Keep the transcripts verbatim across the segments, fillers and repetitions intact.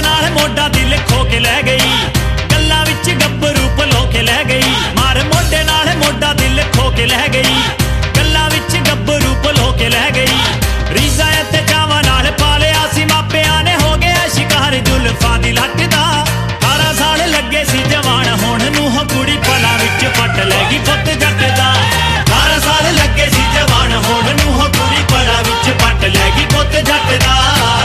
नाल मोढा दिल खो के लै गई, गल्लां विच गब्बरू पलो के लै गई। मार मोढे नाल मोढा दिल खो के लै गई, गल्लां विच गब्बरू पलो के लै गई। रीज़ां ते चावां नाल पालिया सी मापियां ने, हो गया शिकार जुल्फां दी लट दा। अठारह साल लगे सी जवान होण नूं, हो कुड़ी पलां विच पट लैगी पुत्त जट दा। अठारह साल लगे सी जवान होण नूं, हो कुड़ी पलां विच पट लैगी पुत्त जट दा।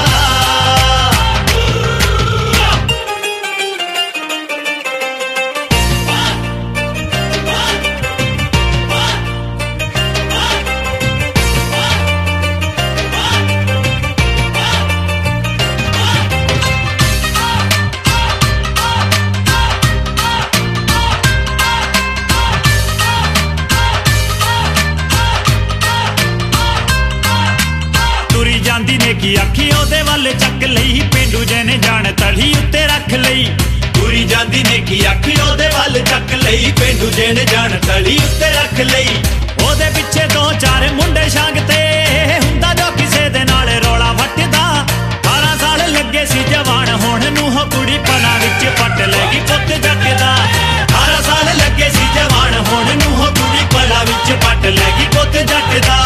तुरी जांदी ने की अखी ओदे वल चक लई, पेंडू जने जान तड़ी उत्ते रख लई। तुरी जांदी ने की अखी ओदे वल चक लई, पेंडू जने जान तड़ी उत्ते रख लई। ओदे पिछे दो चार मुंडे शांगते, हुंदा जो किसे दे नाल रौला वटदा। अठारह साल लगे सी जवान होण नूं, हो कुड़ी पलां विच पट लैगी पुत्त जट दा। अठारह साल लगे सी जवान होण नूं, हो कुड़ी पलां विच पट लैगी पुत्त जट दा।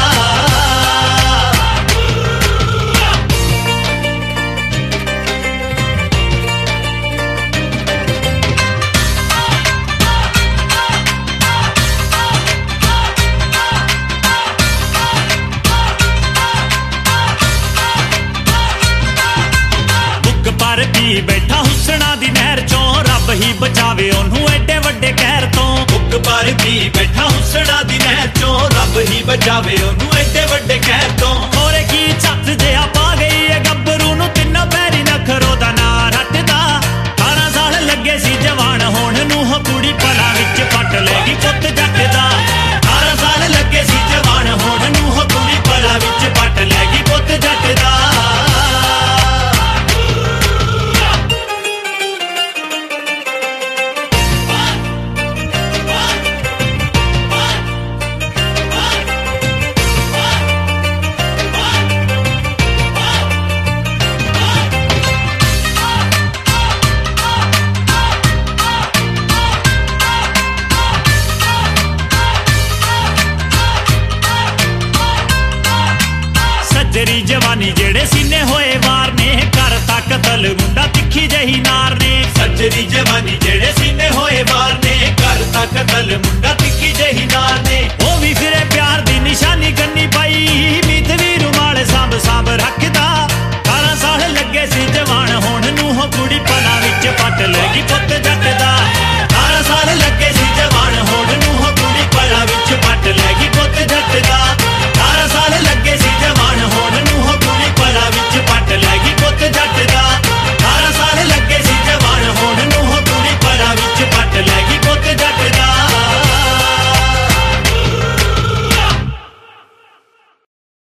पर पी बैठा हुसना दी नहर चों, रब ही बचावे ओनू एडे वड्डे कहर तो। बुक पर पी बैठा हुसना दी नहर चों, रब ही बचावे ओनू एडे वड्डे कहर तो। होरे की छत जिहा पा गई है गब्बरू नूं, तिन्ना पैरी नखरो